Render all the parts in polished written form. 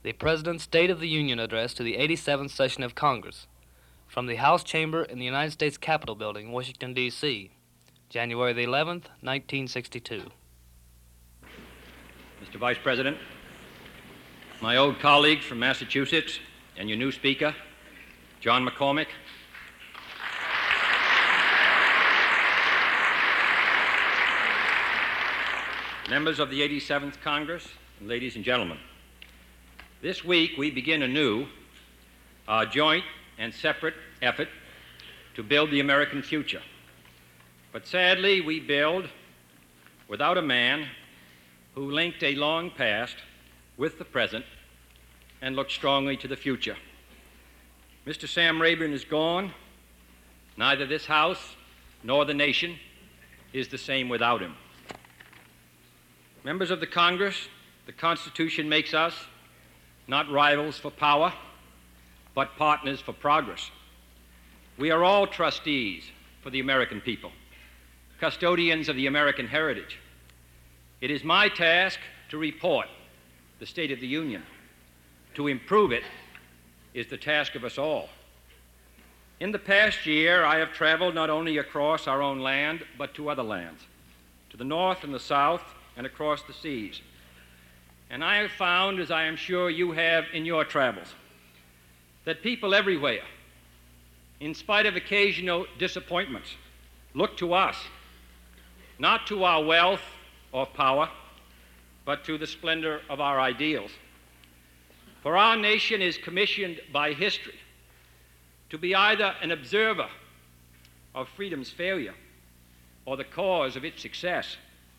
The President's State of the Union Address to the 87th Session of Congress, from the House Chamber in the United States Capitol Building, Washington, D.C., January the 11th, 1962. Mr. Vice President, my old colleagues from Massachusetts, and your new Speaker, John McCormack, members of the 87th Congress, and ladies and gentlemen, this week we begin anew our joint and separate effort to build the American future. But sadly, we build without a man who linked a long past with the present and looked strongly to the future. Mr. Sam Rayburn is gone. Neither this House nor the nation is the same without him. Members of the Congress, the Constitution makes us not rivals for power, but partners for progress. We are all trustees for the American people, custodians of the American heritage. It is my task to report the State of the Union. To improve it is the task of us all. In the past year, I have traveled not only across our own land, but to other lands, to the north and the south, and across the seas. And I have found, as I am sure you have in your travels, that people everywhere, in spite of occasional disappointments, look to us, not to our wealth or power, but to the splendor of our ideals. For our nation is commissioned by history to be either an observer of freedom's failure or the cause of its success.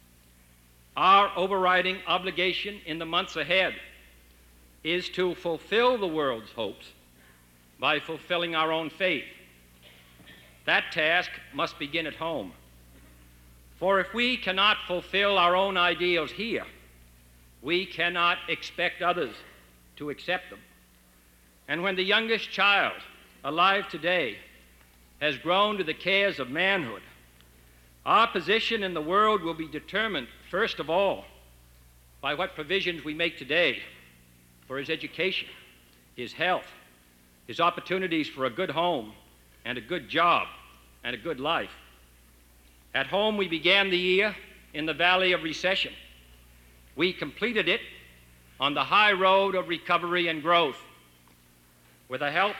Our overriding obligation in the months ahead is to fulfill the world's hopes by fulfilling our own faith. That task must begin at home. For if we cannot fulfill our own ideals here, we cannot expect others to accept them. And when the youngest child alive today has grown to the cares of manhood, our position in the world will be determined, first of all, by what provisions we make today for his education, his health, his opportunities for a good home and a good job and a good life. At home, we began the year in the valley of recession. We completed it on the high road of recovery and growth. With the help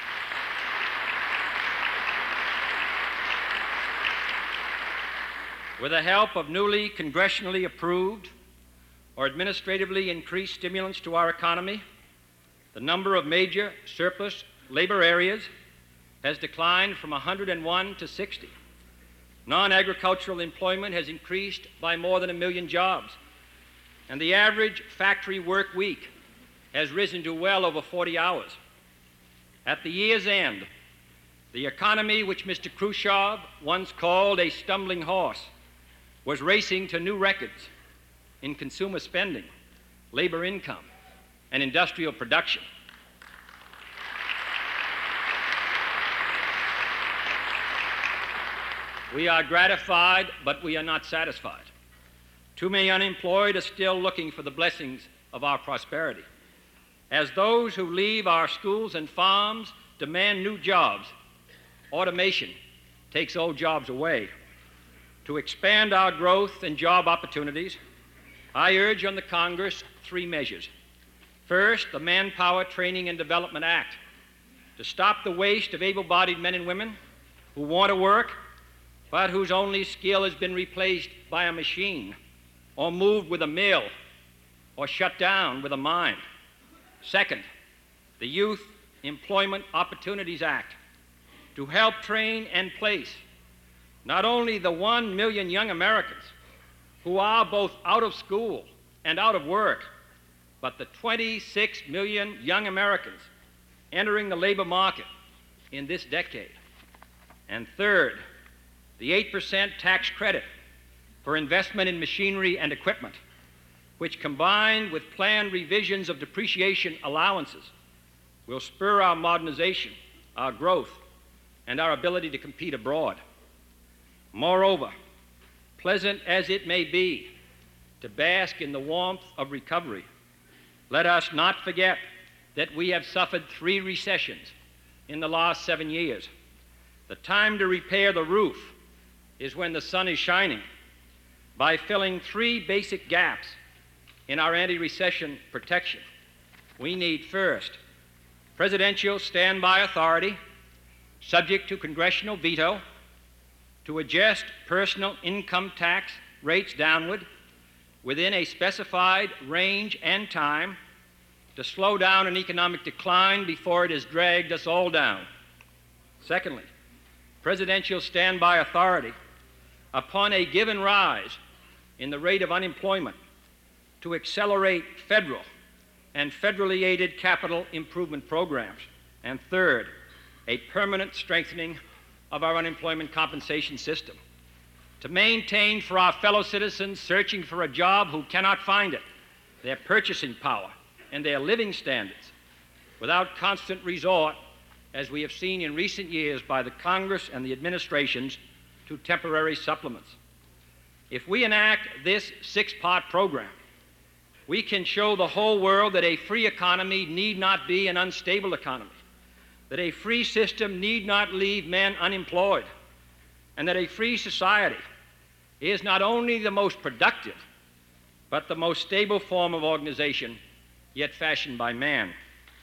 of newly congressionally approved or administratively increased stimulants to our economy, the number of major surplus labor areas has declined from 101 to 60. Non-agricultural employment has increased by more than 1 million jobs, and the average factory work week has risen to well over 40 hours. At the year's end, the economy which Mr. Khrushchev once called a stumbling horse was racing to new records in consumer spending, labor income, and industrial production. We are gratified, but we are not satisfied. Too many unemployed are still looking for the blessings of our prosperity. As those who leave our schools and farms demand new jobs, automation takes old jobs away. To expand our growth and job opportunities, I urge on the Congress 3 measures. First, the Manpower Training and Development Act, to stop the waste of able-bodied men and women who want to work, but whose only skill has been replaced by a machine, or moved with a mill, or shut down with a mine. Second, the Youth Employment Opportunities Act, to help train and place not only the 1 million young Americans who are both out of school and out of work, but the 26 million young Americans entering the labor market in this decade. And third, the 8% tax credit for investment in machinery and equipment, which combined with planned revisions of depreciation allowances will spur our modernization, our growth, and our ability to compete abroad. Moreover, pleasant as it may be to bask in the warmth of recovery, Let us not forget that we have suffered 3 recessions in the last 7 years. The time to repair the roof is when the sun is shining, by filling 3 basic gaps in our anti-recession protection. We need, first, presidential standby authority, subject to congressional veto, to adjust personal income tax rates downward within a specified range and time to slow down an economic decline before it has dragged us all down. Secondly, presidential standby authority upon a given rise in the rate of unemployment to accelerate federal and federally aided capital improvement programs. And third, a permanent strengthening of our unemployment compensation system to maintain for our fellow citizens searching for a job who cannot find it their purchasing power and their living standards without constant resort, as we have seen in recent years by the Congress and the administrations, to temporary supplements. If we enact this 6-part program, we can show the whole world that a free economy need not be an unstable economy, that a free system need not leave men unemployed, and that a free society is not only the most productive, but the most stable form of organization yet fashioned by man.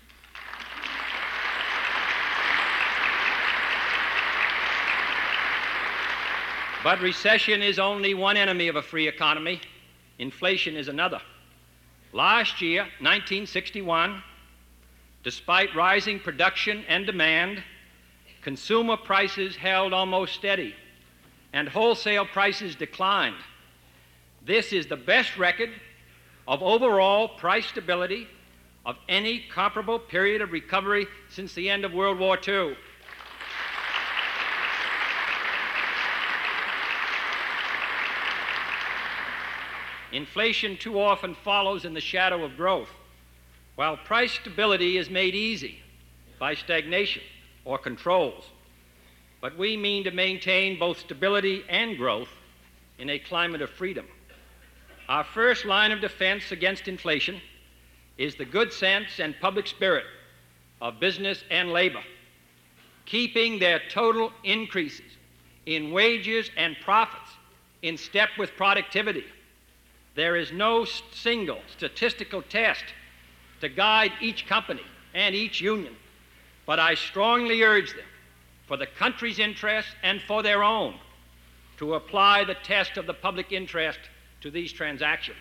But recession is only one enemy of a free economy. Inflation is another. Last year, 1961, despite rising production and demand, consumer prices held almost steady and wholesale prices declined. This is the best record of overall price stability of any comparable period of recovery since the end of World War II. Inflation too often follows in the shadow of growth, while price stability is made easy by stagnation or controls. But we mean to maintain both stability and growth in a climate of freedom. Our first line of defense against inflation is the good sense and public spirit of business and labor, keeping their total increases in wages and profits in step with productivity. There is no single statistical test to guide each company and each union, but I strongly urge them, for the country's interest and for their own, to apply the test of the public interest to these transactions.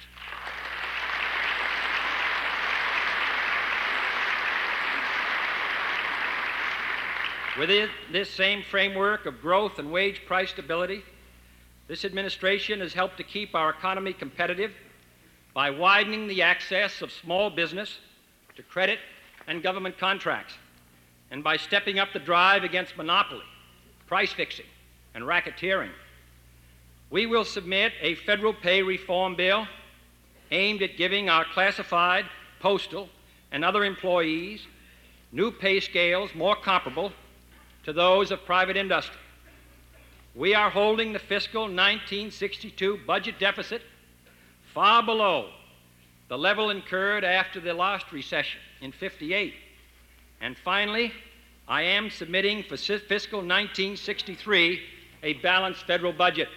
Within this same framework of growth and wage price stability, this administration has helped to keep our economy competitive by widening the access of small business to credit and government contracts, and by stepping up the drive against monopoly, price fixing, and racketeering. We will submit a federal pay reform bill aimed at giving our classified, postal, and other employees new pay scales more comparable to those of private industry. We are holding the fiscal 1962 budget deficit far below the level incurred after the last recession in '58. And finally, I am submitting for fiscal 1963 a balanced federal budget.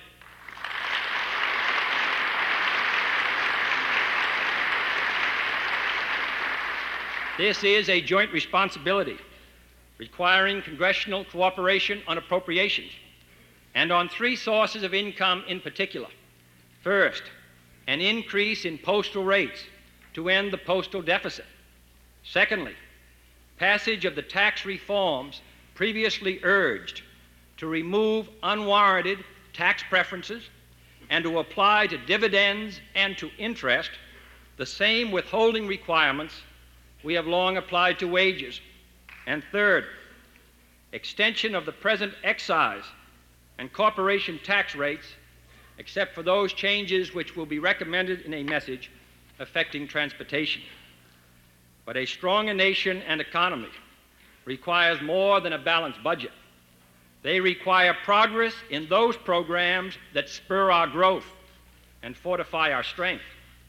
This is a joint responsibility requiring congressional cooperation on appropriations and on 3 sources of income in particular. First, an increase in postal rates to end the postal deficit. Secondly, passage of the tax reforms previously urged to remove unwarranted tax preferences and to apply to dividends and to interest the same withholding requirements we have long applied to wages. And third, extension of the present excise and corporation tax rates, except for those changes which will be recommended in a message affecting transportation. But a stronger nation and economy requires more than a balanced budget. They require progress in those programs that spur our growth and fortify our strength.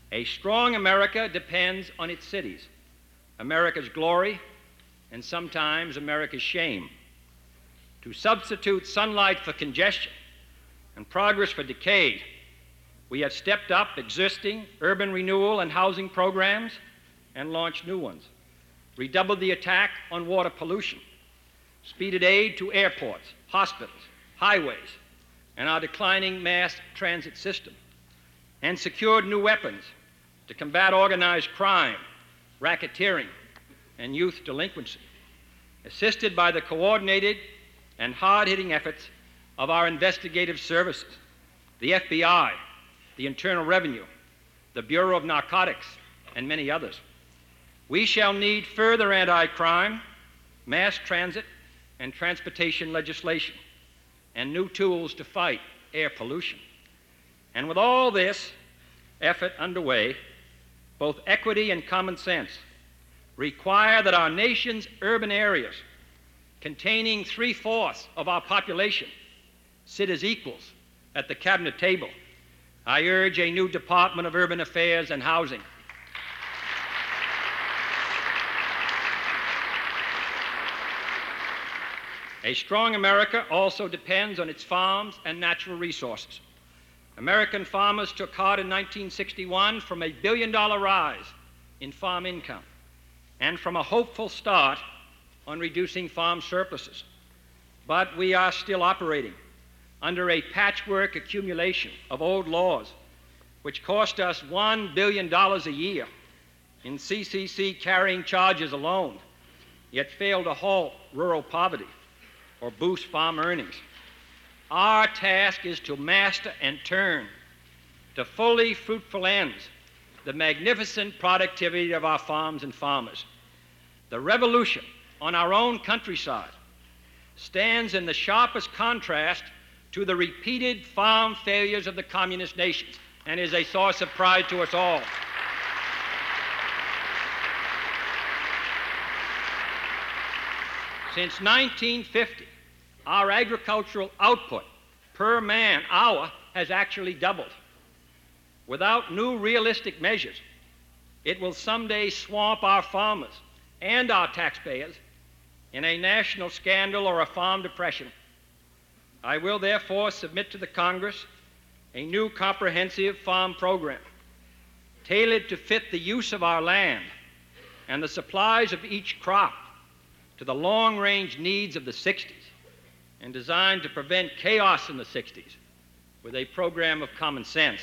A strong America depends on its cities, America's glory and sometimes America's shame. To substitute sunlight for congestion and progress for decay, we have stepped up existing urban renewal and housing programs and launched new ones, redoubled the attack on water pollution, speeded aid to airports, hospitals, highways, and our declining mass transit system, and secured new weapons to combat organized crime, racketeering, and youth delinquency, assisted by the coordinated and hard-hitting efforts of our investigative services, the FBI, the Internal Revenue, the Bureau of Narcotics, and many others. We shall need further anti-crime, mass transit, and transportation legislation, and new tools to fight air pollution. And with all this effort underway, both equity and common sense require that our nation's urban areas, containing 3/4 of our population, sit as equals at the cabinet table. I urge a new Department of Urban Affairs and Housing. A strong America also depends on its farms and natural resources. American farmers took heart in 1961 from a $1 billion rise in farm income and from a hopeful start on reducing farm surpluses. But we are still operating under a patchwork accumulation of old laws which cost us $1 billion a year in CCC carrying charges alone, yet fail to halt rural poverty or boost farm earnings. Our task is to master and turn to fully fruitful ends the magnificent productivity of our farms and farmers. The revolution on our own countryside stands in the sharpest contrast to the repeated farm failures of the communist nations and is a source of pride to us all. Since 1950, our agricultural output per man hour has actually doubled. Without new realistic measures, it will someday swamp our farmers and our taxpayers in a national scandal or a farm depression. I will therefore submit to the Congress a new comprehensive farm program tailored to fit the use of our land and the supplies of each crop to the long-range needs of the 60s and designed to prevent chaos in the 60s with a program of common sense.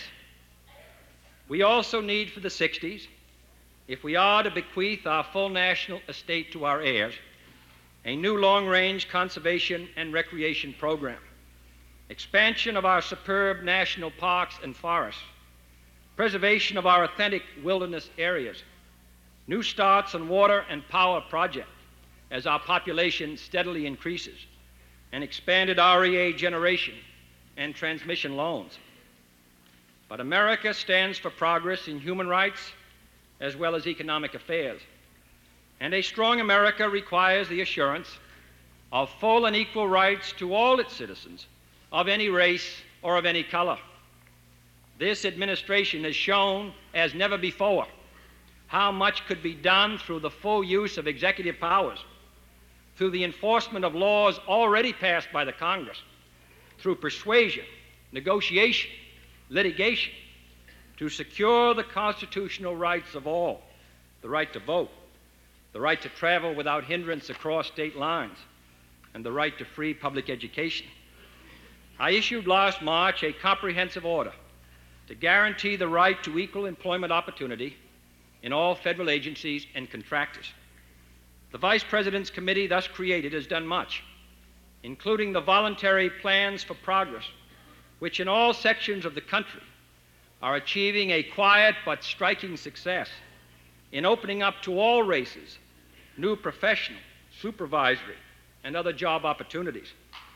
We also need for the 60s, if we are to bequeath our full national estate to our heirs, a new long-range conservation and recreation program, expansion of our superb national parks and forests, preservation of our authentic wilderness areas, new starts on water and power projects as our population steadily increases, and expanded REA generation and transmission loans. But America stands for progress in human rights as well as economic affairs. And a strong America requires the assurance of full and equal rights to all its citizens of any race or of any color. This administration has shown as never before how much could be done through the full use of executive powers, through the enforcement of laws already passed by the Congress, through persuasion, negotiation, litigation, to secure the constitutional rights of all, the right to vote, the right to travel without hindrance across state lines, and the right to free public education. I issued last March a comprehensive order to guarantee the right to equal employment opportunity in all federal agencies and contractors. The Vice President's committee thus created has done much, including the voluntary plans for progress, which in all sections of the country are achieving a quiet but striking success in opening up to all races new professional, supervisory, and other job opportunities.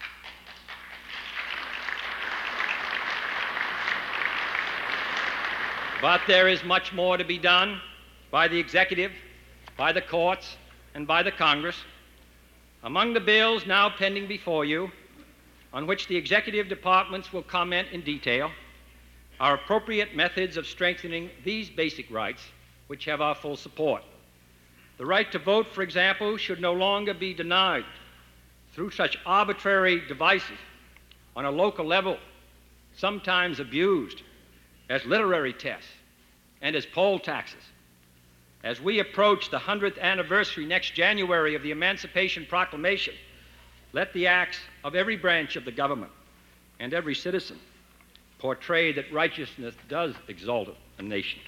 But there is much more to be done by the executive, by the courts, and by the Congress. Among the bills now pending before you, on which the executive departments will comment in detail, are appropriate methods of strengthening these basic rights, which have our full support. The right to vote, for example, should no longer be denied through such arbitrary devices on a local level, sometimes abused, as literary tests and as poll taxes. As we approach the 100th anniversary next January of the Emancipation Proclamation, let the acts of every branch of the government and every citizen portray that righteousness does exalt a nation.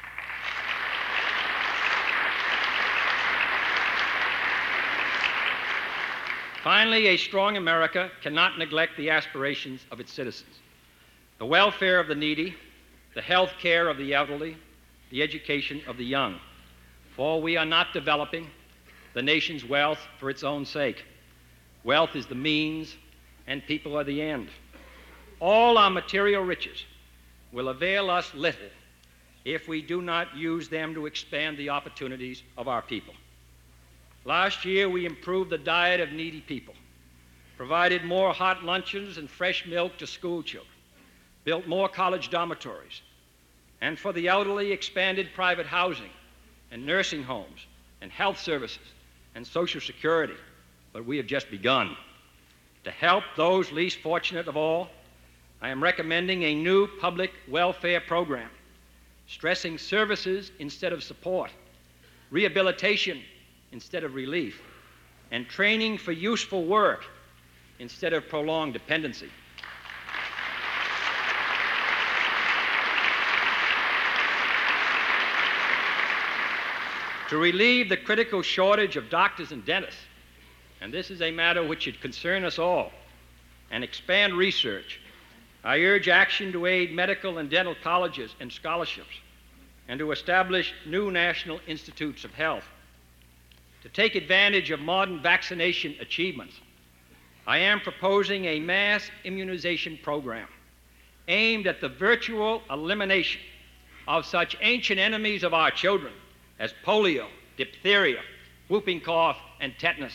Finally, a strong America cannot neglect the aspirations of its citizens. The welfare of the needy, the health care of the elderly, the education of the young. For we are not developing the nation's wealth for its own sake. Wealth is the means, and people are the end. All our material riches will avail us little if we do not use them to expand the opportunities of our people. Last year, we improved the diet of needy people, provided more hot luncheons and fresh milk to school children, built more college dormitories, and for the elderly, expanded private housing and nursing homes and health services and Social Security. But we have just begun. To help those least fortunate of all, I am recommending a new public welfare program, stressing services instead of support, rehabilitation instead of relief, and training for useful work instead of prolonged dependency. To relieve the critical shortage of doctors and dentists, and this is a matter which should concern us all, and expand research, I urge action to aid medical and dental colleges and scholarships, and to establish new national institutes of health. To take advantage of modern vaccination achievements, I am proposing a mass immunization program aimed at the virtual elimination of such ancient enemies of our children as polio, diphtheria, whooping cough, and tetanus.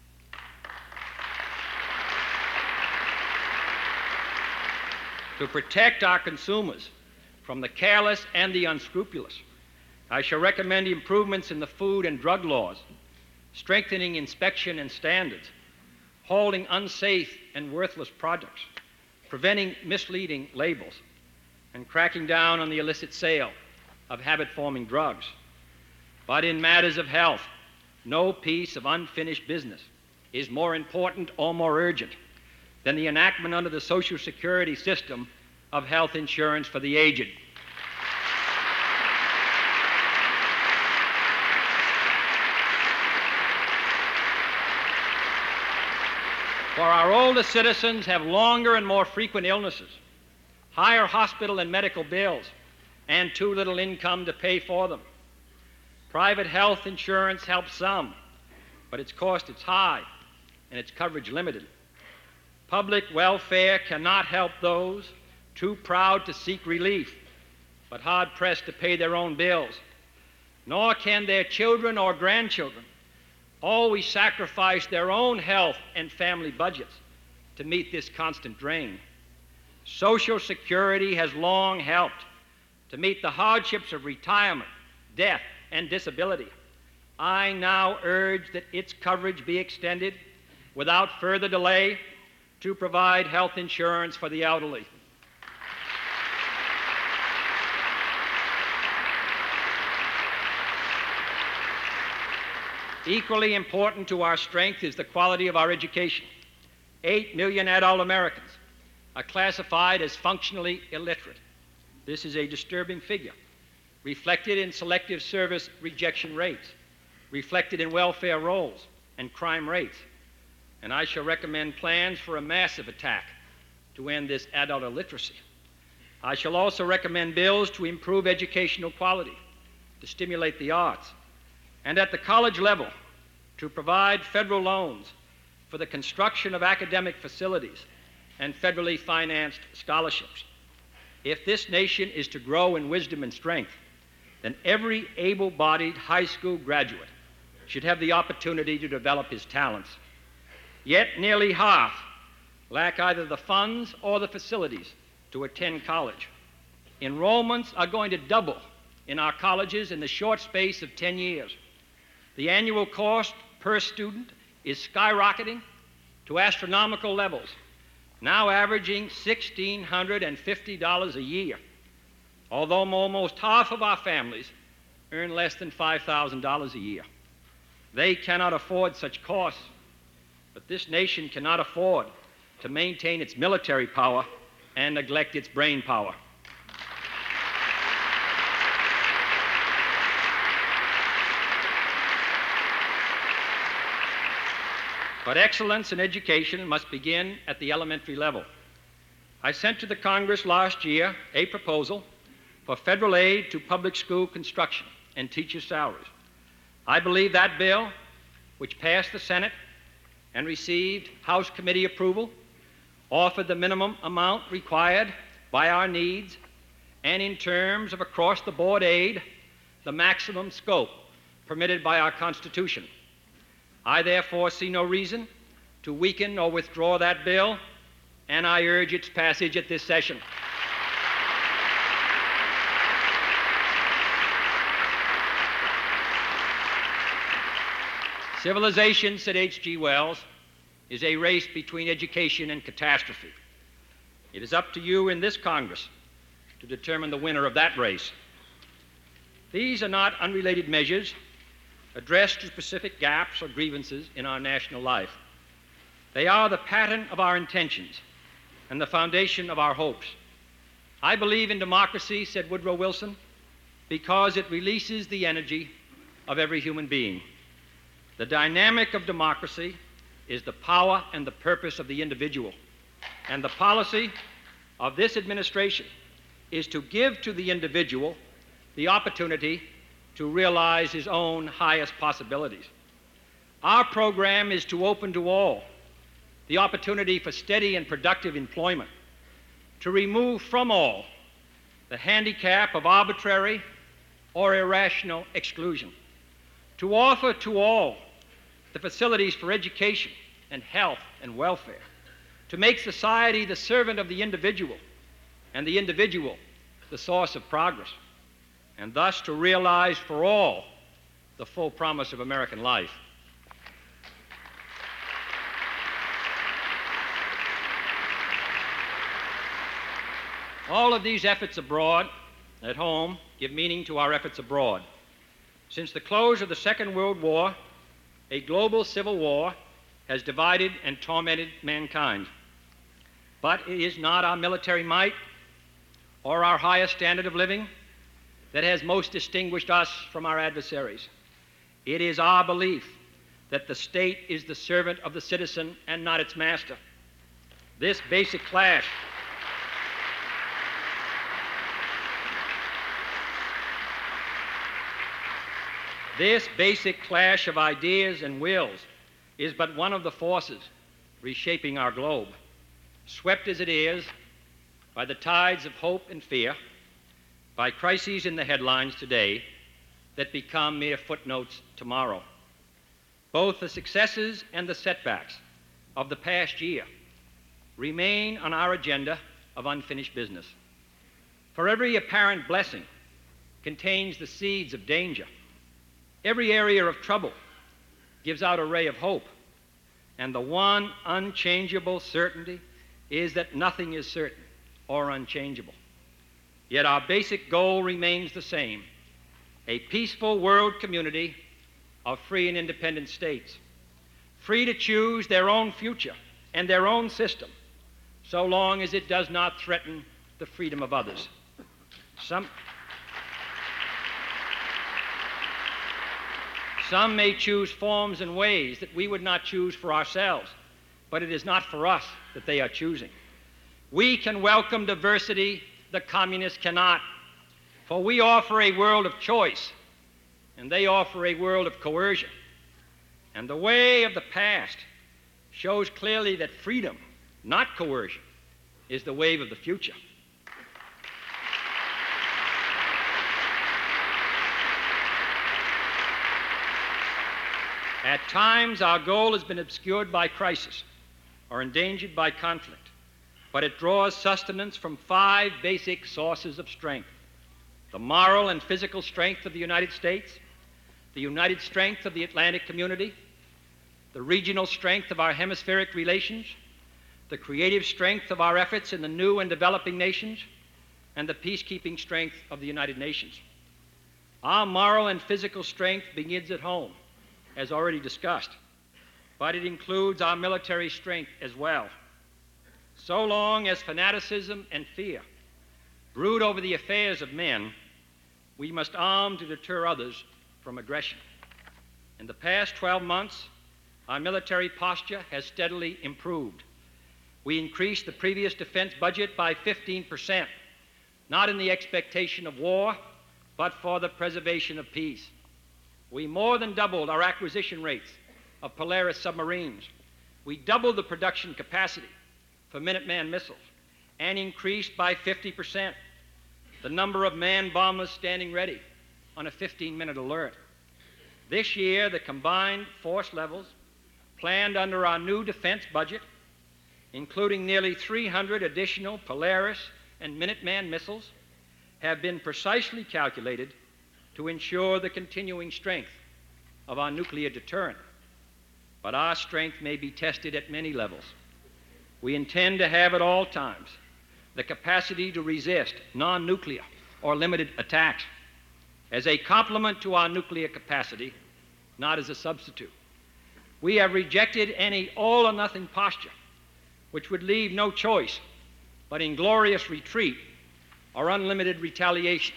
To protect our consumers from the careless and the unscrupulous, I shall recommend improvements in the food and drug laws, strengthening inspection and standards, holding unsafe and worthless products, preventing misleading labels, and cracking down on the illicit sale of habit-forming drugs. But in matters of health, no piece of unfinished business is more important or more urgent than the enactment under the Social Security system of health insurance for the aged. For our older citizens have longer and more frequent illnesses, higher hospital and medical bills, and too little income to pay for them. Private health insurance helps some, but its cost is high and its coverage limited. Public welfare cannot help those too proud to seek relief, but hard-pressed to pay their own bills, nor can their children or grandchildren always sacrifice their own health and family budgets to meet this constant drain. Social Security has long helped to meet the hardships of retirement, death, and disability. I now urge that its coverage be extended without further delay to provide health insurance for the elderly. Equally important to our strength is the quality of our education. 8 million adult Americans are classified as functionally illiterate. This is a disturbing figure, reflected in selective service rejection rates, reflected in welfare rolls and crime rates. And I shall recommend plans for a massive attack to end this adult illiteracy. I shall also recommend bills to improve educational quality, to stimulate the arts, and at the college level, to provide federal loans for the construction of academic facilities and federally financed scholarships. If this nation is to grow in wisdom and strength, then every able-bodied high school graduate should have the opportunity to develop his talents. Yet nearly half lack either the funds or the facilities to attend college. Enrollments are going to double in our colleges in the short space of 10 years. The annual cost per student is skyrocketing to astronomical levels, now averaging $1,650 a year, although almost half of our families earn less than $5,000 a year. They cannot afford such costs, but this nation cannot afford to maintain its military power and neglect its brain power. But excellence in education must begin at the elementary level. I sent to the Congress last year a proposal for federal aid to public school construction and teacher salaries. I believe that bill, which passed the Senate and received House committee approval, offered the minimum amount required by our needs and, in terms of across-the-board aid, the maximum scope permitted by our Constitution. I therefore see no reason to weaken or withdraw that bill, and I urge its passage at this session. Civilization, said H.G. Wells, is a race between education and catastrophe. It is up to you in this Congress to determine the winner of that race. These are not unrelated measures addressed to specific gaps or grievances in our national life. They are the pattern of our intentions and the foundation of our hopes. I believe in democracy, said Woodrow Wilson, because it releases the energy of every human being. The dynamic of democracy is the power and the purpose of the individual, and the policy of this administration is to give to the individual the opportunity to realize his own highest possibilities. Our program is to open to all the opportunity for steady and productive employment, to remove from all the handicap of arbitrary or irrational exclusion, to offer to all the facilities for education and health and welfare, to make society the servant of the individual and the individual the source of progress, and thus to realize for all the full promise of American life. All of these efforts abroad, at home, give meaning to our efforts abroad. Since the close of the Second World War, a global civil war has divided and tormented mankind. But it is not our military might or our highest standard of living that has most distinguished us from our adversaries. It is our belief that the state is the servant of the citizen and not its master. This basic clash of ideas and wills is but one of the forces reshaping our globe, swept as it is by the tides of hope and fear, by crises in the headlines today that become mere footnotes tomorrow. Both the successes and the setbacks of the past year remain on our agenda of unfinished business. For every apparent blessing contains the seeds of danger. Every area of trouble gives out a ray of hope. And the one unchangeable certainty is that nothing is certain or unchangeable. Yet our basic goal remains the same: a peaceful world community of free and independent states, free to choose their own future and their own system, so long as it does not threaten the freedom of others. Some may choose forms and ways that we would not choose for ourselves, but it is not for us that they are choosing. We can welcome diversity, the communists cannot, for we offer a world of choice, and they offer a world of coercion. And the way of the past shows clearly that freedom, not coercion, is the wave of the future. At times, our goal has been obscured by crisis or endangered by conflict. but it draws sustenance from 5 basic sources of strength: the moral and physical strength of the United States, the united strength of the Atlantic community, the regional strength of our hemispheric relations, the creative strength of our efforts in the new and developing nations, and the peacekeeping strength of the United Nations. Our moral and physical strength begins at home, as already discussed, but it includes our military strength as well. So long as fanaticism and fear brood over the affairs of men, we must arm to deter others from aggression. In the past 12 months, our military posture has steadily improved. We increased the previous defense budget by 15%, not in the expectation of war, but for the preservation of peace. We more than doubled our acquisition rates of Polaris submarines. We doubled the production capacity for Minuteman missiles and increased by 50% the number of manned bombers standing ready on a 15-minute alert. This year, the combined force levels planned under our new defense budget, including nearly 300 additional Polaris and Minuteman missiles, have been precisely calculated to ensure the continuing strength of our nuclear deterrent. But our strength may be tested at many levels. We intend to have at all times the capacity to resist non-nuclear or limited attacks as a complement to our nuclear capacity, not as a substitute. We have rejected any all-or-nothing posture which would leave no choice but inglorious retreat or unlimited retaliation.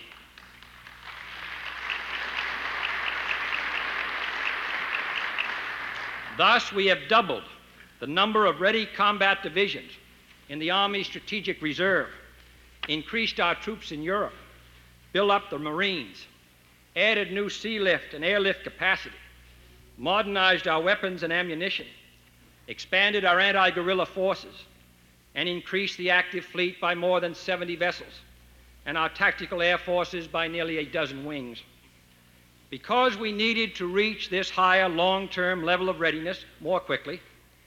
Thus, we have doubled the number of ready combat divisions in the Army Strategic Reserve, increased our troops in Europe, built up the Marines, added new sea lift and airlift capacity, modernized our weapons and ammunition, expanded our anti-guerrilla forces, and increased the active fleet by more than 70 vessels, and our tactical air forces by nearly a dozen wings. Because we needed to reach this higher long-term level of readiness more quickly,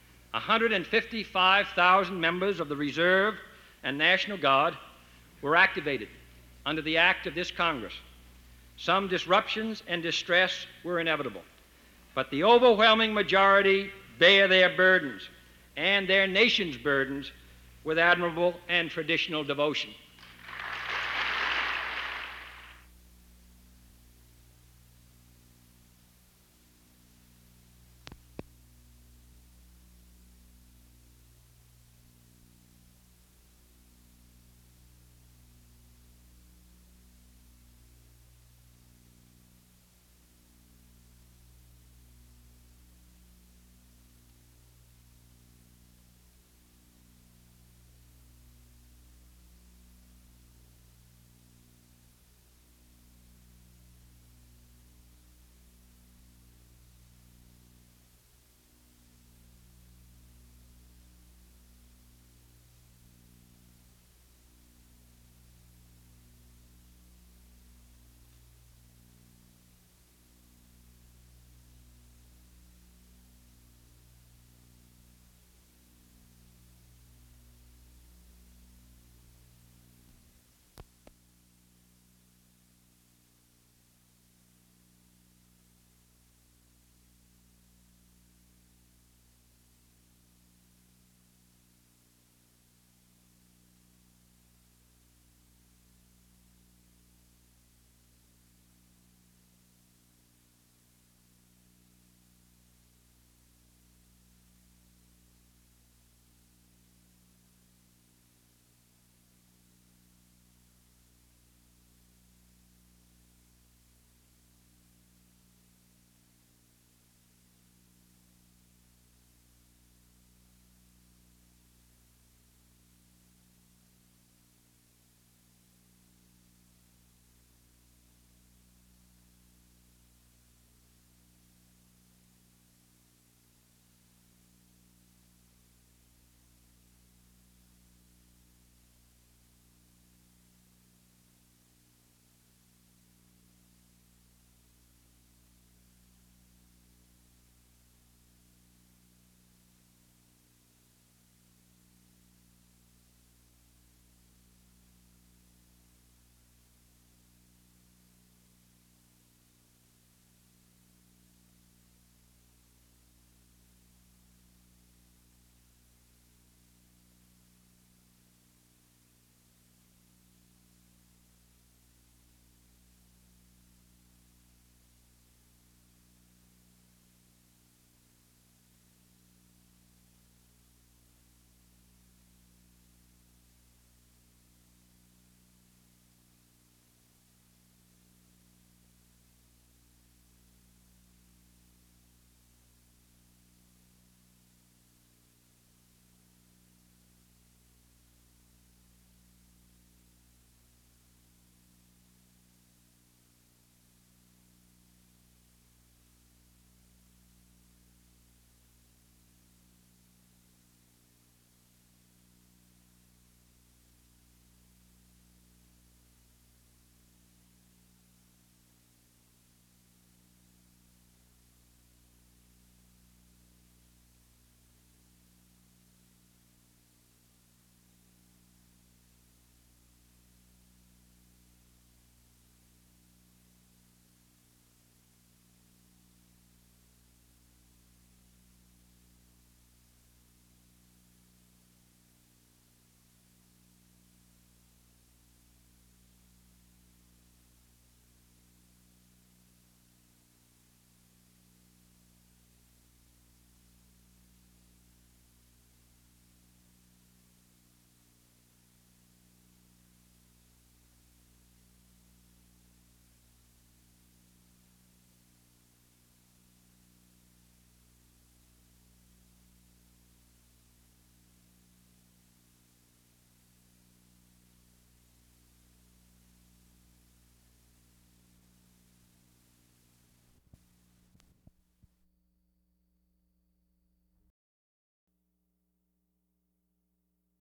155,000 members of the Reserve and National Guard were activated under the act of this Congress. Some disruptions and distress were inevitable, but the overwhelming majority bear their burdens and their nation's burdens with admirable and traditional devotion.